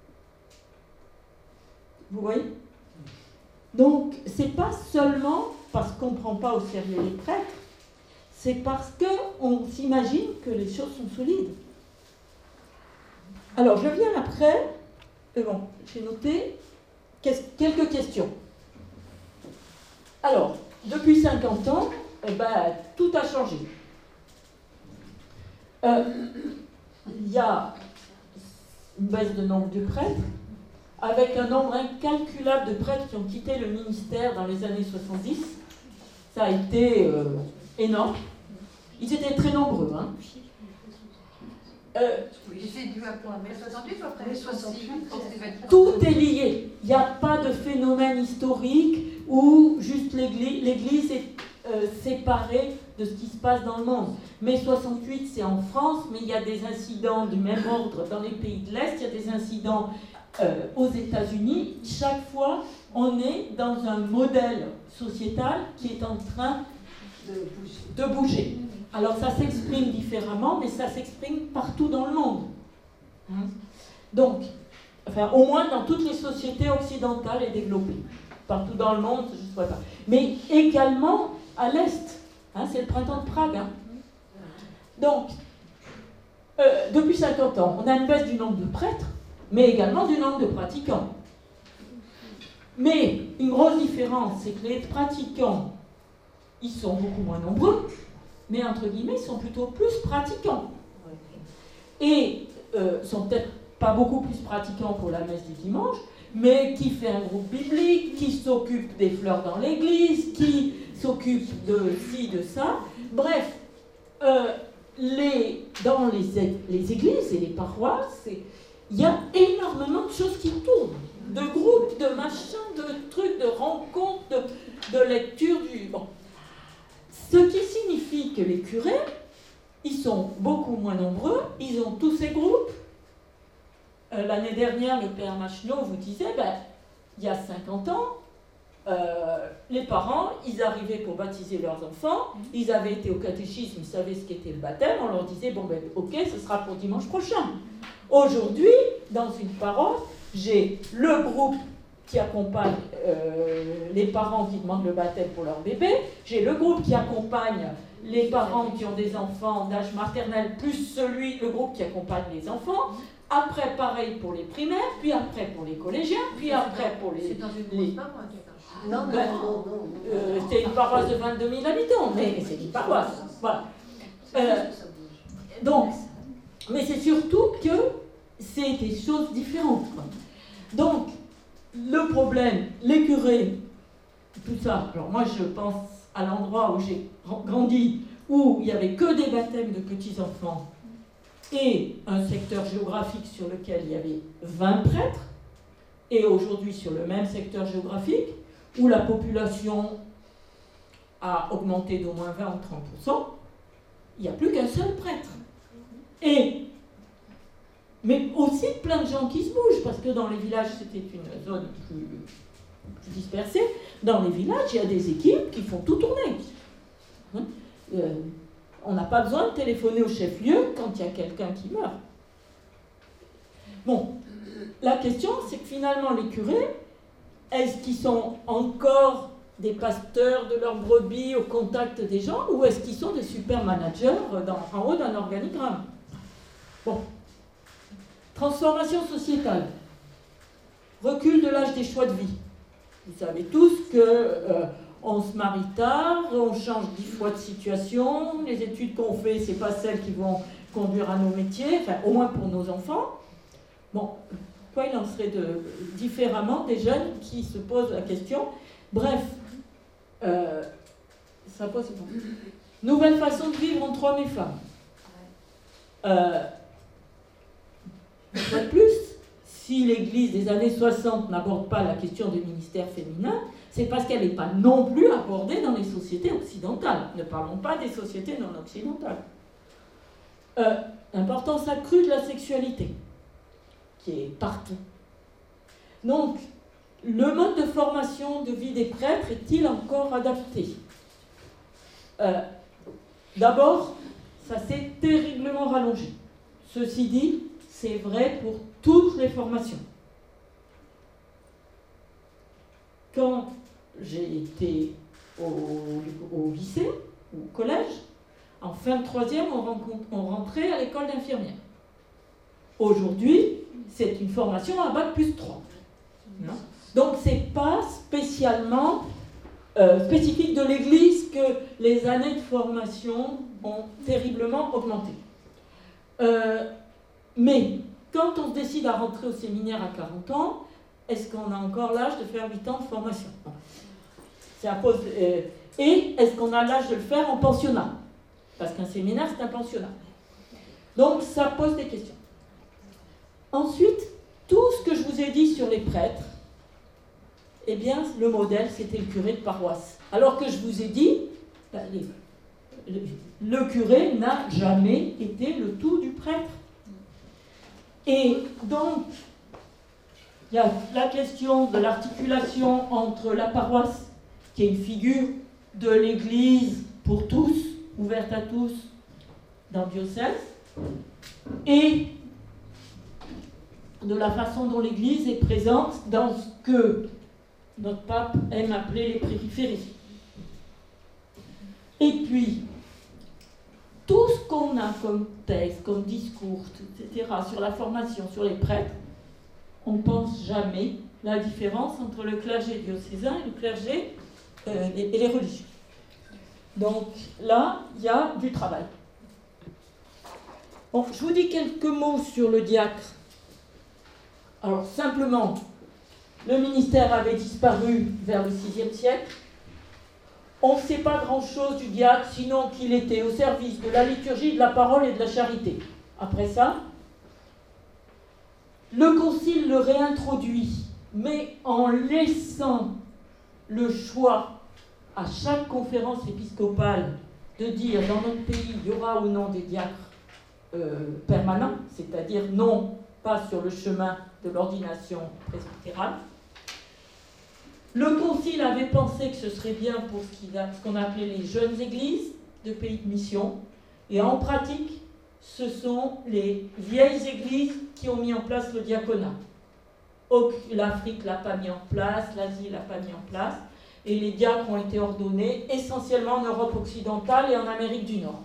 Vous voyez ? Donc, c'est pas seulement parce qu'on ne prend pas au sérieux les prêtres, c'est parce qu'on s'imagine que les choses sont solides. Alors, je viens après, euh, bon, j'ai noté quelques questions. Alors, depuis cinquante ans, eh ben, tout a changé. Euh, il y a une baisse de nombre de prêtres, avec un nombre incalculable de prêtres qui ont quitté le ministère dans les années soixante-dix. Ça a été euh, énorme. Ils étaient très nombreux. Hein. Euh, c'est dû à quoi? mai soixante-huit ou après mai soixante-huit? Tout est lié. Il n'y a pas de phénomène historique où juste l'Église, l'Église est euh, séparée de ce qui se passe dans le monde. mai soixante-huit, c'est en France, mais il y a des incidents du même ordre dans les pays de l'Est, il y a des incidents euh, aux États-Unis. Chaque fois, on est dans un modèle sociétal qui est en train de bouger. De bouger. Alors ça s'exprime différemment, mais ça s'exprime partout dans le monde. Hein? Donc, enfin, au moins dans toutes les sociétés occidentales et développées. Partout dans le monde, je ne sais pas. Mais également à l'Est. Hein, c'est le printemps de Prague. Hein. Donc, euh, depuis cinquante ans, on a une baisse du nombre de prêtres, mais également du nombre de pratiquants. Mais une grosse différence, c'est que les pratiquants, ils sont beaucoup moins nombreux, mais entre guillemets, ils sont plutôt plus pratiquants. Et euh, sont peut-être pas beaucoup plus pratiquants pour la messe du dimanche, mais qui fait un groupe biblique, qui s'occupe des fleurs dans l'église, qui s'occupe de ci, de ça. Bref, euh, les, dans les, les églises et les paroisses, il y a énormément de choses qui tournent. De groupes, de machins, de trucs, de rencontres, de, de lecture du... Bon. Ce qui signifie que les curés, ils sont beaucoup moins nombreux, ils ont tous ces groupes. Euh, l'année dernière, le père Macheneau vous disait, ben, il y a cinquante ans, euh, les parents, ils arrivaient pour baptiser leurs enfants, ils avaient été au catéchisme, ils savaient ce qu'était le baptême, on leur disait, bon ben ok, ce sera pour dimanche prochain. Aujourd'hui, dans une paroisse, j'ai le groupe qui accompagne euh, les parents qui demandent le baptême pour leur bébé, j'ai le groupe qui accompagne les parents qui ont des enfants d'âge maternel, plus celui, le groupe qui accompagne les enfants. Après, pareil pour les primaires, puis après pour les collégiens, puis après pour les... C'est dans une les... grosse paroisse. Non, non, Ben, non, non. non. Euh, c'est une paroisse de vingt-deux mille habitants, mais c'est une paroisse. Voilà. Euh, donc, mais c'est surtout que c'est des choses différentes, quoi. Donc, le problème, les curés, tout ça. Alors moi, je pense à l'endroit où j'ai grandi, où il n'y avait que des baptêmes de petits-enfants et un secteur géographique sur lequel il y avait vingt prêtres, et aujourd'hui sur le même secteur géographique, où la population a augmenté d'au moins vingt ou trente pour cent, il n'y a plus qu'un seul prêtre. Et, mais aussi plein de gens qui se bougent, parce que dans les villages, c'était une zone plus, plus dispersée. Dans les villages, il y a des équipes qui font tout tourner. Hein euh, on n'a pas besoin de téléphoner au chef-lieu quand il y a quelqu'un qui meurt. Bon, la question, c'est que finalement, les curés, est-ce qu'ils sont encore des pasteurs de leurs brebis au contact des gens, ou est-ce qu'ils sont des super managers dans, en haut d'un organigramme? Bon. Transformation sociétale. Recul de l'âge des choix de vie. Vous savez tous que euh, on se marie tard, on change dix fois de situation, les études qu'on fait, c'est pas celles qui vont conduire à nos métiers, enfin au moins pour nos enfants. Bon, quoi il en serait de différemment des jeunes qui se posent la question. Bref, euh, ça pose bon. Nouvelle façon de vivre entre hommes et femmes. Euh, de plus, si l'Église des années soixante n'aborde pas la question du ministère féminin, c'est parce qu'elle n'est pas non plus abordée dans les sociétés occidentales. Ne parlons pas des sociétés non occidentales. Euh, importance accrue de la sexualité, qui est partout. Donc, le mode de formation de vie des prêtres est-il encore adapté? euh, D'abord, ça s'est terriblement rallongé. Ceci dit, c'est vrai pour toutes les formations. Quand j'ai été au, au lycée, ou au collège, en fin de troisième, on, rencontre, on rentrait à l'école d'infirmière. Aujourd'hui, c'est une formation à bac plus trois. Non. Donc, ce n'est pas spécialement euh, spécifique de l'Église que les années de formation ont terriblement augmenté. Euh, mais, quand on se décide à rentrer au séminaire à quarante ans, est-ce qu'on a encore l'âge de faire huit ans de formation? C'est à cause, euh, Et est-ce qu'on a l'âge de le faire en pensionnat? Parce qu'un séminaire, c'est un pensionnat. Donc, ça pose des questions. Ensuite, tout ce que je vous ai dit sur les prêtres, eh bien, le modèle, c'était le curé de paroisse. Alors que je vous ai dit, ben, les, le, le curé n'a jamais été le tout du prêtre. Et donc, il y a la question de l'articulation entre la paroisse, qui est une figure de l'Église pour tous, ouverte à tous dans le diocèse, et de la façon dont l'Église est présente dans ce que notre pape aime appeler les périphéries. Et puis, tout ce qu'on a comme texte, comme discours, et cetera, sur la formation, sur les prêtres, on ne pense jamais la différence entre le clergé diocésain et le clergé euh, et, et les religieux. Donc là, il y a du travail. Bon, je vous dis quelques mots sur le diacre. Alors, simplement, le ministère avait disparu vers le sixième siècle. On ne sait pas grand-chose du diacre, sinon qu'il était au service de la liturgie, de la parole et de la charité. Après ça, le concile le réintroduit, mais en laissant le choix à chaque conférence épiscopale de dire dans notre pays, il y aura ou non des diacres euh, permanents, c'est-à-dire non pas sur le chemin de l'ordination presbytérale. Le concile avait pensé que ce serait bien pour ce, qu'il a, ce qu'on appelait les jeunes églises de pays de mission, et en pratique, ce sont les vieilles églises qui ont mis en place le diaconat. L'Afrique ne l'a pas mis en place, l'Asie ne l'a pas mis en place, et les diacres ont été ordonnés essentiellement en Europe occidentale et en Amérique du Nord.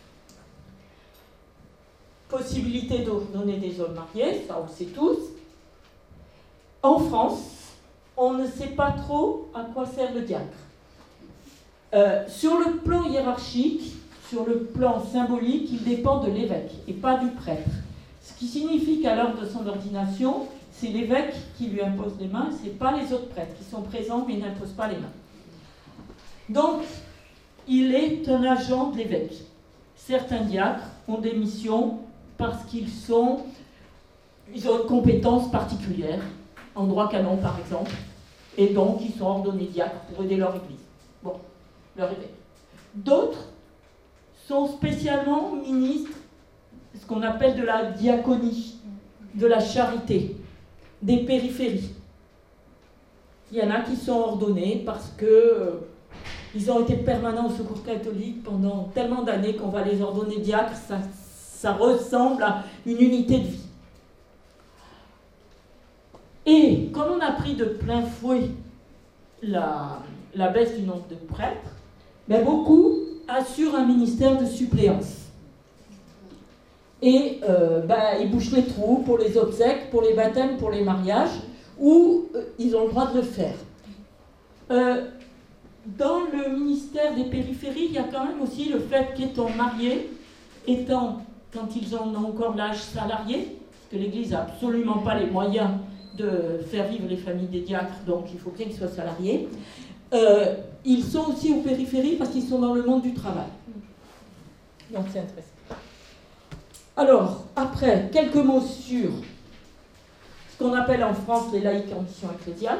Possibilité d'ordonner des hommes mariés, ça on le sait tous. En France, on ne sait pas trop à quoi sert le diacre. Euh, sur le plan hiérarchique, sur le plan symbolique, il dépend de l'évêque et pas du prêtre. Ce qui signifie qu'à l'heure de son ordination, c'est l'évêque qui lui impose les mains, ce n'est pas les autres prêtres qui sont présents mais ils n'imposent pas les mains. Donc, il est un agent de l'évêque. Certains diacres ont des missions parce qu'ils sont, ils ont une compétence particulière, en droit canon par exemple, et donc ils sont ordonnés diacres pour aider leur église. Bon, leur évêque. D'autres sont spécialement ministres, ce qu'on appelle de la diaconie, de la charité, des périphéries. Il y en a qui sont ordonnés parce que euh, ils ont été permanents au Secours catholique pendant tellement d'années qu'on va les ordonner diacres, ça, ça ressemble à une unité de vie. Et comme on a pris de plein fouet la, la baisse du nombre de prêtres, ben beaucoup assurent un ministère de suppléance. Et euh, ben, ils bouchent les trous pour les obsèques, pour les baptêmes, pour les mariages, où euh, ils ont le droit de le faire. Euh, dans le ministère des périphéries, il y a quand même aussi le fait qu'étant mariés, étant, quand ils en ont encore l'âge salarié, parce que l'Église n'a absolument pas les moyens de faire vivre les familles des diacres, donc il faut bien qu'ils soient salariés, euh, ils sont aussi aux périphéries parce qu'ils sont dans le monde du travail. Donc c'est intéressant. Alors, après, quelques mots sur ce qu'on appelle en France les laïcs en mission ecclésiale.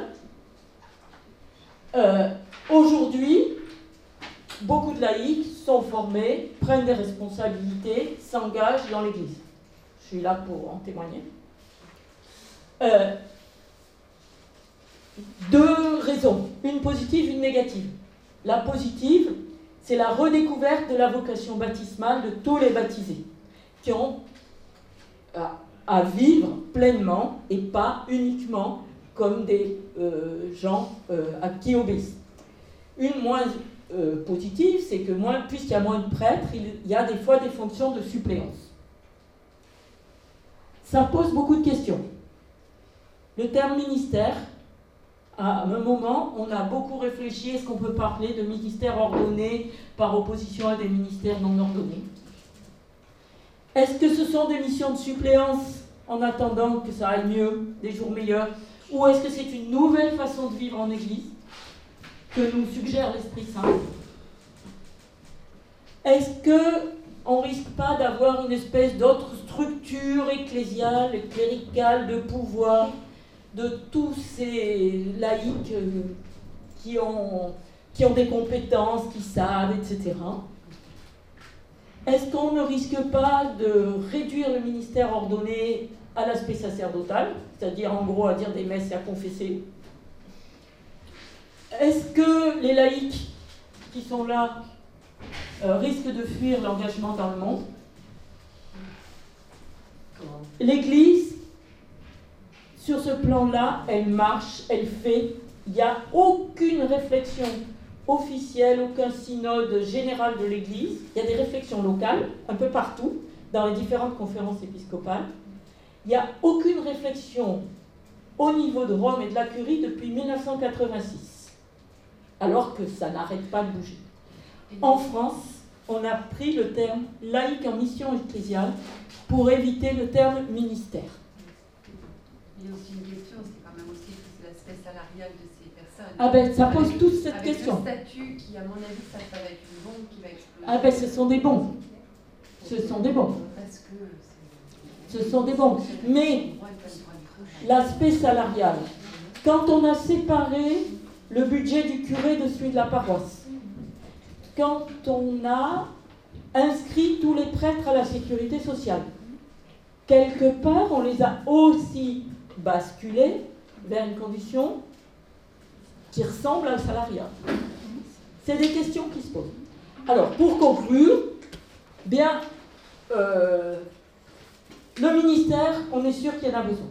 Euh, Aujourd'hui, beaucoup de laïcs sont formés, prennent des responsabilités, s'engagent dans l'Église. Je suis là pour en témoigner. Euh, deux raisons, une positive, une négative. La positive, c'est la redécouverte de la vocation baptismale de tous les baptisés, qui ont à, à vivre pleinement et pas uniquement comme des euh, gens euh, à qui obéissent. Une moins euh, positive, c'est que moins, puisqu'il y a moins de prêtres, il y a des fois des fonctions de suppléance. Ça pose beaucoup de questions. Le terme ministère, à un moment, on a beaucoup réfléchi, est-ce qu'on peut parler de ministère ordonné par opposition à des ministères non ordonnés? Est-ce que ce sont des missions de suppléance en attendant que ça aille mieux, des jours meilleurs? Ou est-ce que c'est une nouvelle façon de vivre en Église que nous suggère l'Esprit Saint? Est-ce qu'on ne risque pas d'avoir une espèce d'autre structure ecclésiale et cléricale de pouvoir de tous ces laïcs qui ont, qui ont des compétences, qui savent, et cetera. Est-ce qu'on ne risque pas de réduire le ministère ordonné à l'aspect sacerdotal, c'est-à-dire en gros à dire des messes et à confesser? Est-ce que les laïcs qui sont là euh, risquent de fuir l'engagement dans le monde? L'Église, sur ce plan-là, elle marche, elle fait. Il n'y a aucune réflexion officielle, aucun synode général de l'Église. Il y a des réflexions locales, un peu partout, dans les différentes conférences épiscopales. Il n'y a aucune réflexion au niveau de Rome et de la Curie depuis mille neuf cent quatre-vingt-six, alors que ça n'arrête pas de bouger. En France, on a pris le terme laïque en mission ecclésiale pour éviter le terme ministère. Il y a aussi une question, c'est quand même aussi l'aspect salarial de ces personnes. Ah ben, ça pose avec, toute cette avec question. Le statut qui, à mon avis, ça, ça va être une bombe qui va exploser. Ah ben, ce sont des bombes. Ce sont des bombes. Parce que ce sont des bombes. Mais l'aspect salarial, quand on a séparé le budget du curé de celui de la paroisse, quand on a inscrit tous les prêtres à la sécurité sociale. Quelque part, on les a aussi basculés vers une condition qui ressemble à salariat. C'est des questions qui se posent. Alors, pour conclure, bien, euh, le ministère, on est sûr qu'il y en a besoin.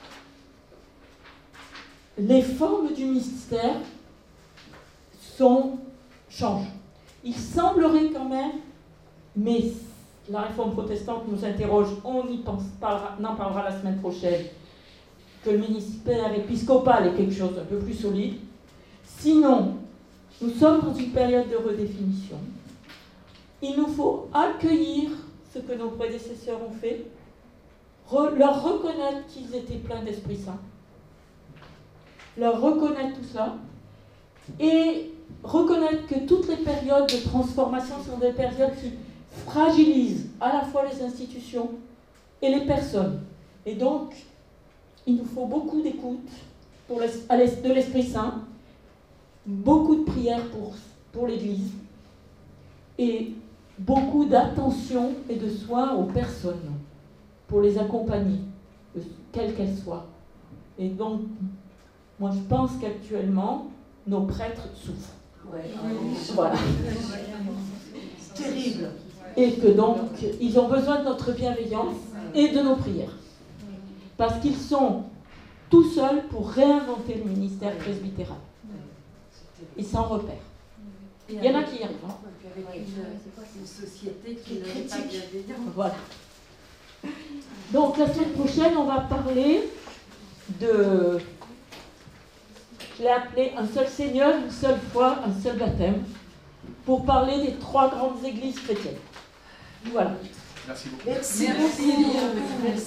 Les formes du ministère sont, changent. Il semblerait quand même, mais la réforme protestante nous interroge, on y pense, parlera, n'en parlera la semaine prochaine, que le ministère épiscopal est quelque chose d'un peu plus solide. Sinon, nous sommes dans une période de redéfinition. Il nous faut accueillir ce que nos prédécesseurs ont fait, re, leur reconnaître qu'ils étaient pleins d'Esprit Saint, leur reconnaître tout cela, et reconnaître que toutes les périodes de transformation sont des périodes qui fragilisent à la fois les institutions et les personnes. Et donc, il nous faut beaucoup d'écoute pour les, de l'Esprit Saint, beaucoup de prières pour, pour l'Église, et beaucoup d'attention et de soins aux personnes, pour les accompagner, quelles qu'elles soient. Et donc, moi je pense qu'actuellement, nos prêtres souffrent. Ouais. Voilà. Terrible. Et que donc, ils ont besoin de notre bienveillance et de nos prières. Parce qu'ils sont tout seuls pour réinventer le ministère presbytéral. Ils s'en repèrent. Il y en a qui y arrivent. Hein. Avec une, une société qui n'est pas bienveillante. Voilà. Donc la semaine prochaine, on va parler de... Je l'ai appelé un seul Seigneur, une seule foi, un seul baptême, pour parler des trois grandes églises chrétiennes. Voilà. Merci beaucoup. Merci, Merci. beaucoup. Merci.